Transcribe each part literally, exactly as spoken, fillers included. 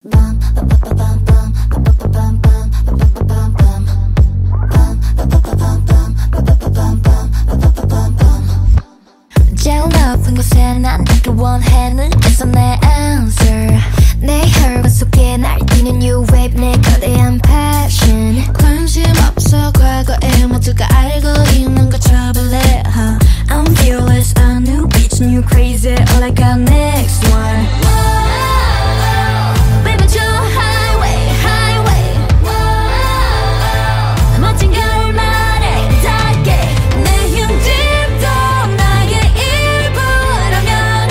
제일 높은 곳에 난 닿길 원해 느껴서 내 answer 내 혈관 속에 날뛰는 new wave 내 거대한 passion 관심 없어 과거에 모두가 알고 있는 거 trouble it huh? I'm fearless a new bitch new crazy all I got next one Baby 저 highway highway 멋진 결말에 닿게 내 힘들도 나의 일부라면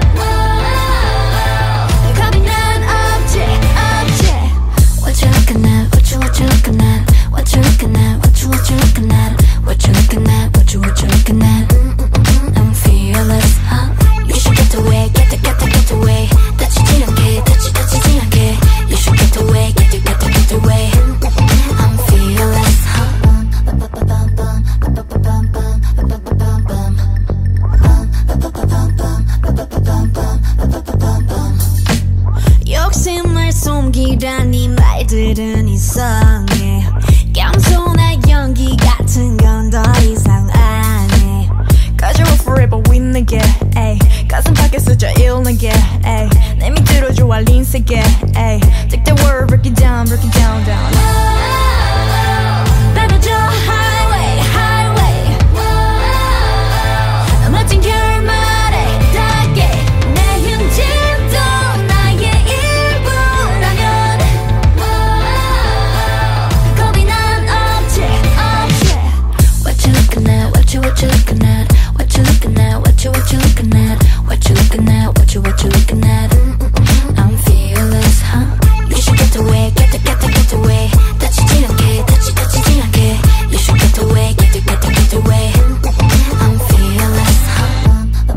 겁이 난 없지 없지 What you looking at what you what you looking at what you looking at what you what you looking at what you looking at what you what you looking at I'm fearless huh? You should get away get the get the get away 다치지 않게 다치 다치지 않게 You should get away get the get the get away I'm fearless huh? 욕심을 숨기란 이 말들은 이상해 겸손한 연기 같은 건 더 이상 안 해 Cause you're forever with 내게 에이 가슴 밖에서 저일내게 에이 내 밑으로 좋아 린세게 에이 Take the world break it down break it down down Baby 저 highway highway 멋진 결말에 닿게 내 힘짐도 나의 일부라면 겁이 난 없지 없지 What you looking at what you what you looking at what you looking at what you what you looking at what you looking at what you what you looking at I'm fearless huh? You should get away get the get the get away 다치지 않게 다치 다치지 않게 You should get away get the get the get away I'm fearless huh?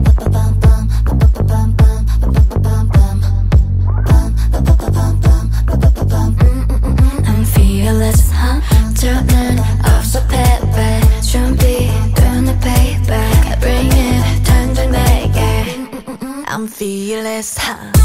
I'm fearless huh? 저는 없어 payback 준비되는 payback Bring it 당장 내게 I'm fearless huh?